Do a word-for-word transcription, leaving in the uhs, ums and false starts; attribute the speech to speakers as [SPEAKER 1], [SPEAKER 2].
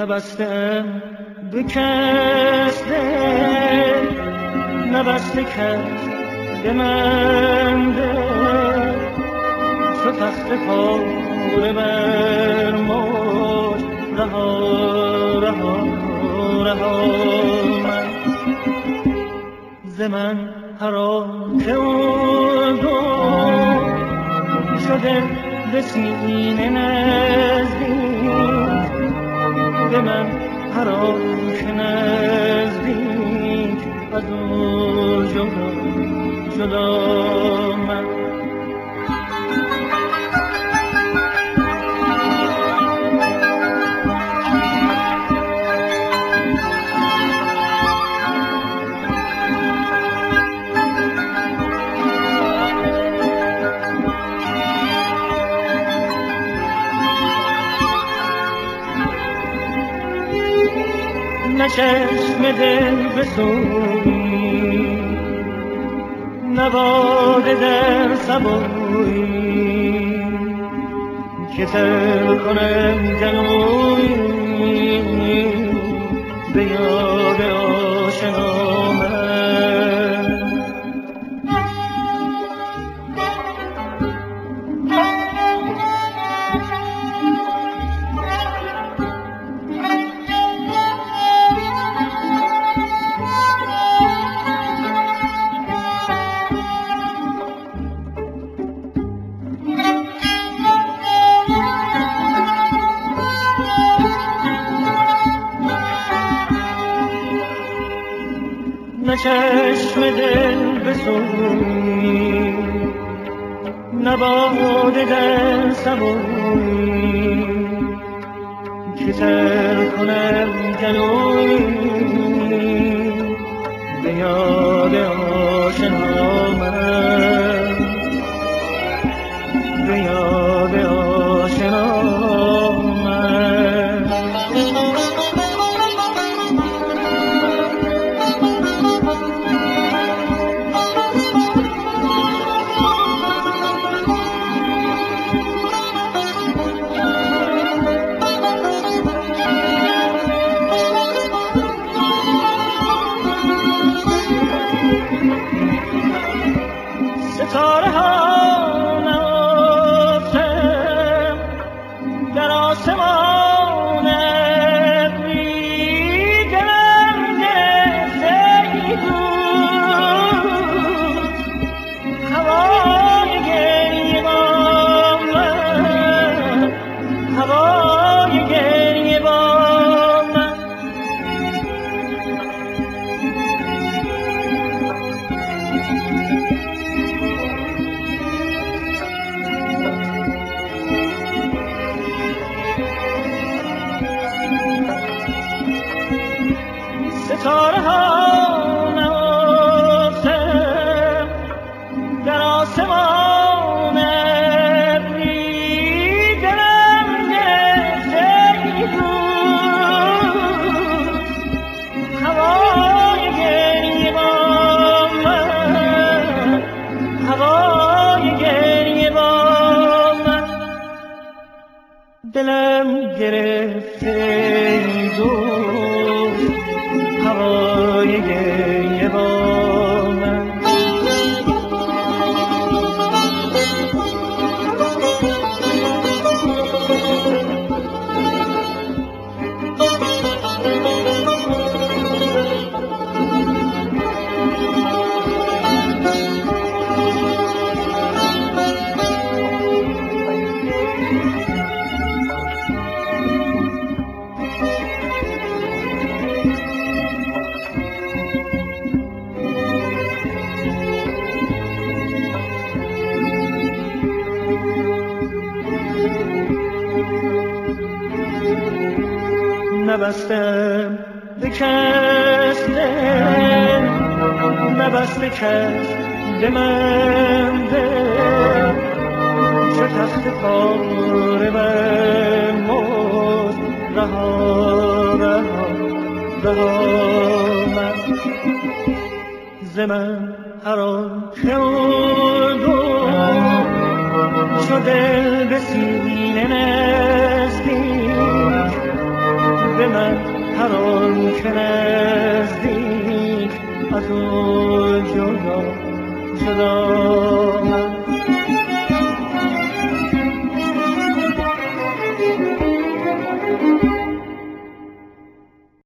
[SPEAKER 1] نبستم به کس دل، نبسته کس به من دل، چو تخت پاره بر موج رها رها رها من ز من هر آن که او گفت شده به سینه نزدیک، به من هر آن که نزدیک از او جدا جدا من نه چشم دل بسوی، نه باده در سبوی که تر کنم جنوی به یاد آشنا من. نه چشم دل بسوی، نه باده در سبوی که تر کنم جنوی به یاد آشنا من، به یاد آشنا من. ستاره ها نهفتم در آسمان ابری، دلم گرفته ای بود هوای گریه با من، هوای گریه با من. ستاره ها نهفتم در آسمان ابری، دلم گرفته ای بود هوای گریه با من، هوای گریه با من. دلم گرفته ای بود هوای گریه با من. نبستم به کس دل، نبسته کس به من دل، چه تخت پاره بر موج رها رها رها من ز من هر آن که چو دل به سینه نزدیک، به من هر آن که نزدیک از او جدا جدا من